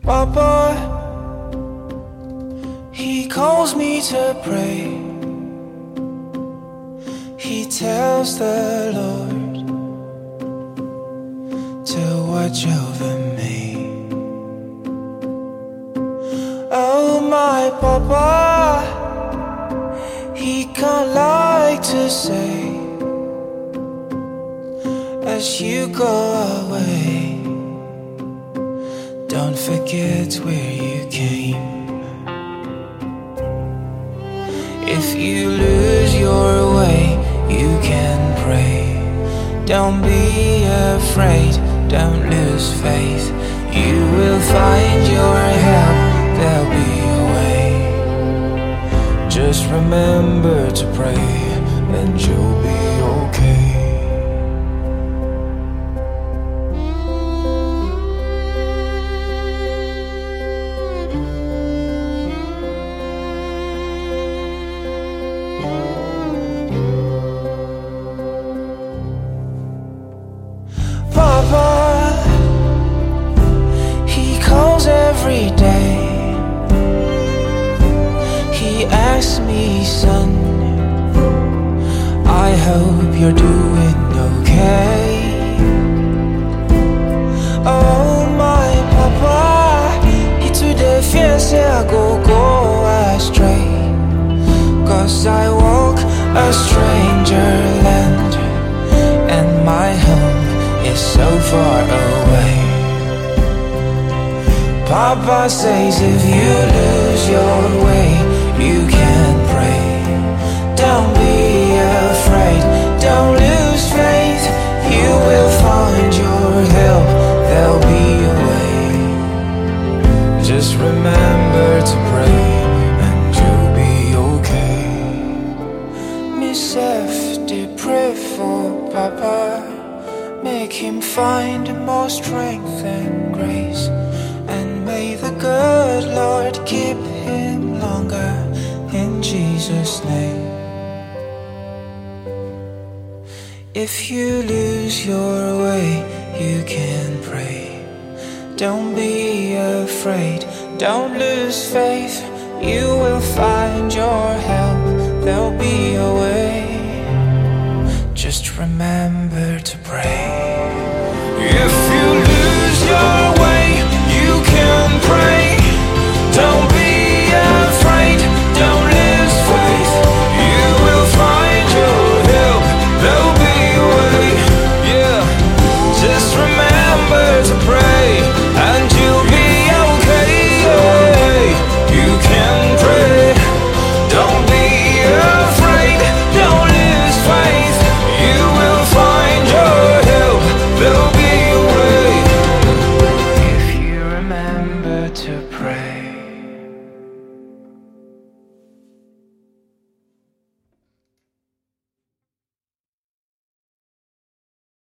Papa, he calls me to pray. He tells the Lord to watch over me. Oh, my Papa, he can't like to say, as you go away, don't forget where you came. If you lose your way, you can pray. Don't be afraid, don't lose faith. You will find your help, there'll be a way. Just remember to pray and you'll be okay. Papa, he calls every day. He asks me, son, I hope you're doing okay. Oh, my Papa, he today fears I go astray, 'cause I walk a stranger land, and my home is so far away. Papa says if you lose your way, you can pray. Don't be afraid, don't lose faith. You will find your help, there'll be a way. Just remember to pray and you'll be okay. Miss F, they pray for Papa. Make him find more strength and grace, and may the good Lord keep him longer, in Jesus' name. If you lose your way, you can pray. Don't be afraid, don't lose faith. You will find your help, there'll be a way. Just remember to pray. If you lose your way, you can pray. Don't be afraid, don't lose faith. You will find your help, there'll be a way. Yeah, just remember to pray and you'll be okay. You can pray. Don't be afraid, don't lose faith. You will find your help, there'll be a way. If you remember to pray.